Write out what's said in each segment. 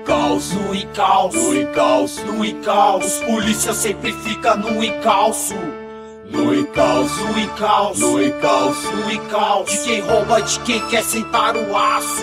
encalço, no encalço, no encalço, no encalço. Os polícia sempre fica no encalço. No encalço, no encalço, no encalço, no encalço. De quem rouba, de quem quer sentar o aço.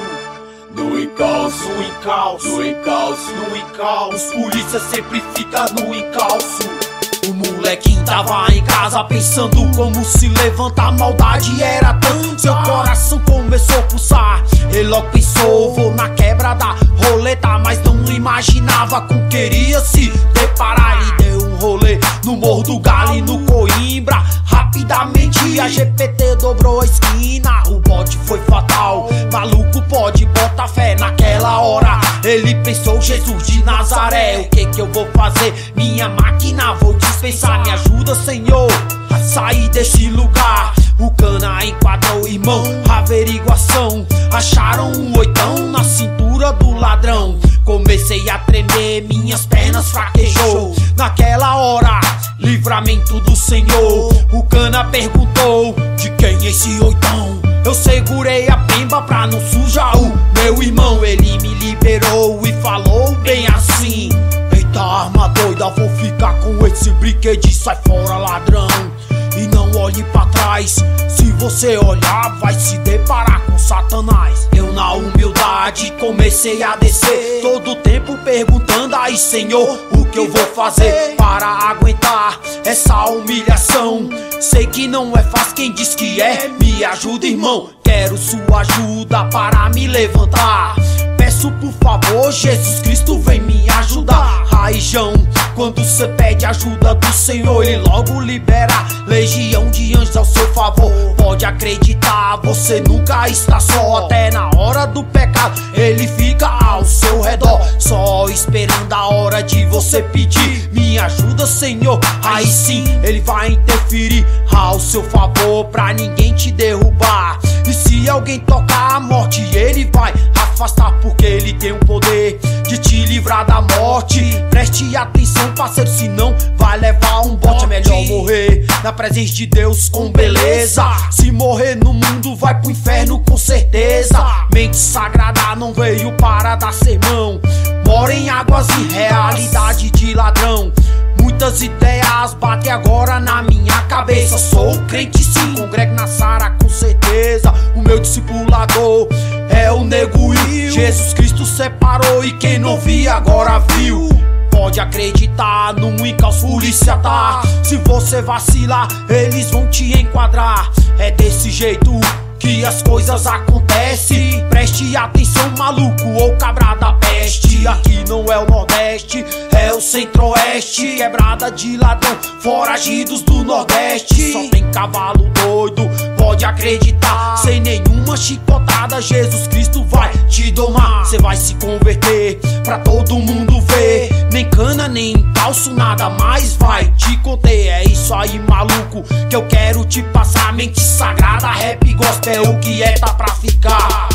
No encalço, no encalço, no encalço, no encalço. Os polícia sempre fica no encalço. O molequinho tava em casa pensando como se levantar. A maldade era tanta, seu coração começou a pulsar. Ele logo pensou, vou na quebra da roleta. Mas não imaginava com que iria se deparar. Ele deu um rolê no Morro do Galo e no Coimbra. Rapidamente a GPT dobrou a esquina. O bote foi fatal, maluco pode botar fé. Naquela hora ele pensou, Jesus de Nazaré, o que eu vou fazer? Minha máquina vou dispensar. Me ajuda, Senhor, a sair deste lugar. O cana enquadrou, irmão, averiguação. Acharam um oitão na cintura do ladrão. Comecei a tremer, minhas pernas fraquejou. Naquela hora, livramento do Senhor. O cana perguntou, de quem é esse oitão? Eu segurei a pemba pra não sujar o meu irmão. Ele me liberou e falou bem assim: eita arma doida, vou ficar com esse brinquedo. Sai fora, ladrão, e não olhe pra trás. Se você olhar, vai se deparar com Satanás. Eu na humildade comecei a descer, todo o tempo perguntando: aí Senhor, o que eu vou fazer para aguentar essa humilhação? Sei que não é fácil, quem diz que é, me ajuda, irmão. Quero sua ajuda para me levantar. Peço por favor, Jesus Cristo, vem me ajudar. Raijão, quando cê pede ajuda do Senhor, Ele logo libera legião de anjos ao seu favor. Pode acreditar, você nunca está só. Até na hora do pecado Ele fica ao seu redor, só esperando a hora de você pedir. Me ajuda, Senhor, aí sim Ele vai interferir ao seu favor, pra ninguém te derrubar. E se alguém tocar a morte, Ele vai afastar, porque Ele tem o poder de te livrar da morte. Preste atenção, parceiro, senão vai levar um bote. É melhor morrer na presença de Deus com beleza. Se morrer no mundo, vai pro inferno com certeza. Mente sagrada não veio para dar sermão. Mora em águas e realidade de ladrão. Muitas ideias batem agora na minha cabeça. Sou crente sim, congrego na Sara com certeza. O meu discipulador é o Nego Will. Jesus Cristo separou e quem não via agora viu. Pode acreditar, no encalço polícia tá. Se você vacilar, eles vão te enquadrar. É desse jeito que as coisas acontecem. Preste atenção, maluco ou cabra da peste. Aqui não é o Nordeste, é o Centro-Oeste. Quebrada de ladrão, foragidos do Nordeste. Só tem cavalo doido, pode acreditar. Sem nenhuma chicotada, Jesus Cristo vai te domar. Cê vai se converter pra todo mundo ver. Nem cana, nem encalço, nada mais vai te conter. É isso aí, maluco, que eu quero te passar. Mente sagrada, rap gospel, o que é tá pra ficar.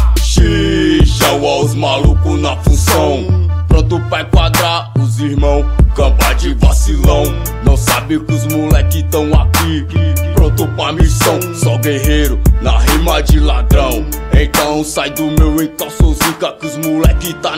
Chão aos malucos na função, pronto pra enquadrar os irmãos. Camba de vacilão, não sabe que os moleque tão aqui, pronto pra missão. Só guerreiro na rima de ladrão. Então sai do meu encalço zica, que os moleque tá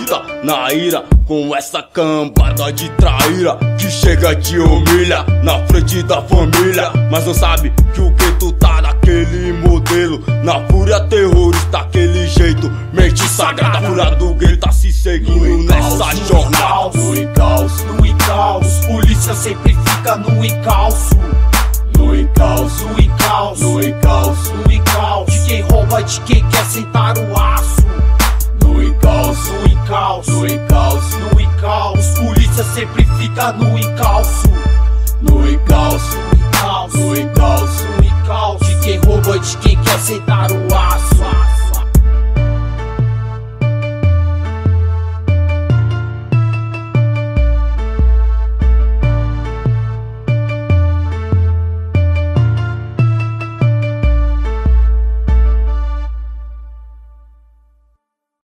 na ira, com essa cambada de traíra que chega te humilha na frente da família. Mas não sabe que o gueto tá naquele modelo, na fúria terrorista daquele jeito. Mente sagrada, fúria do gueto tá se seguindo nessa jornada. No encalço, no encalço, os polícia sempre fica no encalço. No encalço, no encalço, no encalço, no encalço. De quem rouba, de quem quer sentar o aço. No encalço, no encalço, no encalço, no encalço. Os polícia sempre fica no encalço. No encalço, no encalço, no encalço, no encalço. De quem rouba, de quem quer sentar o aço.